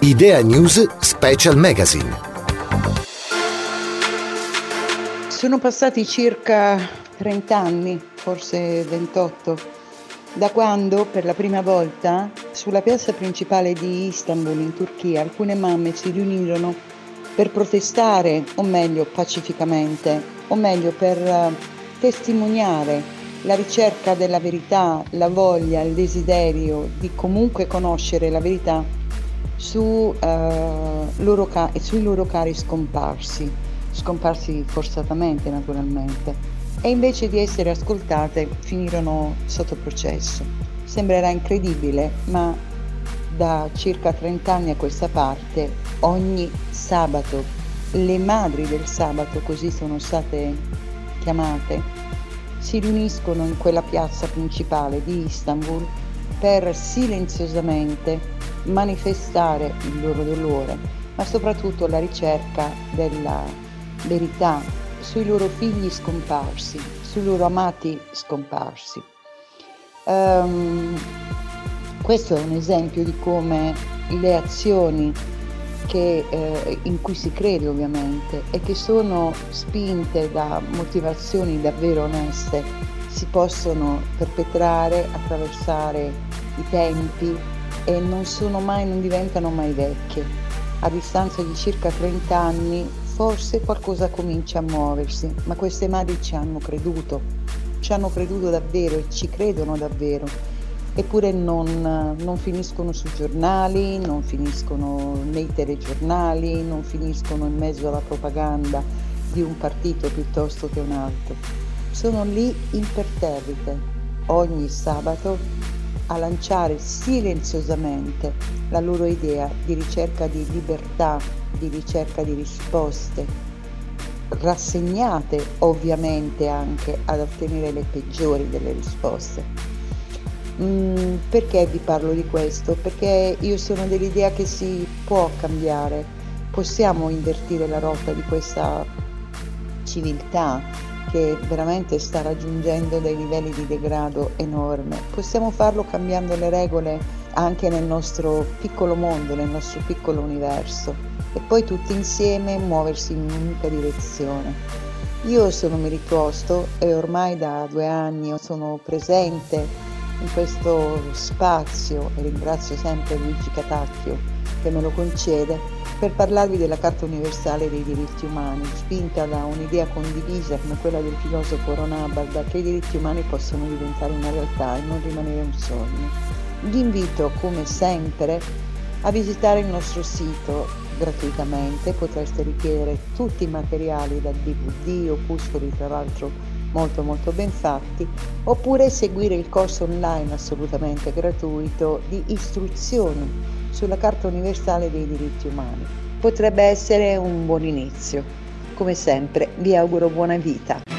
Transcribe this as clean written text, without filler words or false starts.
Idea News Special Magazine. Sono passati circa 30 anni, forse 28, da quando per la prima volta sulla piazza principale di Istanbul in Turchia alcune mamme si riunirono per protestare, o meglio pacificamente, o meglio per testimoniare la ricerca della verità, la voglia, il desiderio di comunque conoscere la verità sui loro cari scomparsi forzatamente naturalmente, e invece di essere ascoltate finirono sotto processo. Sembrerà incredibile, ma da circa 30 anni a questa parte, ogni sabato, le madri del sabato, così sono state chiamate, si riuniscono in quella piazza principale di Istanbul per silenziosamente manifestare il loro dolore, ma soprattutto la ricerca della verità sui loro figli scomparsi, sui loro amati scomparsi. Questo è un esempio di come le azioni in cui si crede ovviamente e che sono spinte da motivazioni davvero oneste si possono perpetrare, attraversare i tempi e non diventano mai vecchie. A distanza di circa 30 anni forse qualcosa comincia a muoversi, ma queste madri ci hanno creduto davvero e ci credono davvero. Eppure non finiscono sui giornali, non finiscono nei telegiornali, non finiscono in mezzo alla propaganda di un partito piuttosto che un altro. Sono lì imperterrite ogni sabato a lanciare silenziosamente la loro idea di ricerca di libertà, di ricerca di risposte, rassegnate ovviamente anche ad ottenere le peggiori delle risposte. Perché vi parlo di questo? Perché io sono dell'idea che si può cambiare, possiamo invertire la rotta di questa civiltà che veramente sta raggiungendo dei livelli di degrado enorme. Possiamo farlo cambiando le regole anche nel nostro piccolo mondo, nel nostro piccolo universo, e poi tutti insieme muoversi in un'unica direzione. Io sono Mericosto e ormai da 2 anni sono presente in questo spazio, e ringrazio sempre Luigi Catacchio che me lo concede, per parlarvi della Carta Universale dei Diritti Umani, spinta da un'idea condivisa come quella del filosofo Ron Hubbard, che i diritti umani possono diventare una realtà e non rimanere un sogno. Vi invito come sempre a visitare il nostro sito gratuitamente, potreste richiedere tutti i materiali da DVD, opuscoli tra l'altro molto ben fatti, oppure seguire il corso online assolutamente gratuito di istruzioni sulla Carta Universale dei Diritti Umani. Potrebbe essere un buon inizio. Come sempre vi auguro buona vita.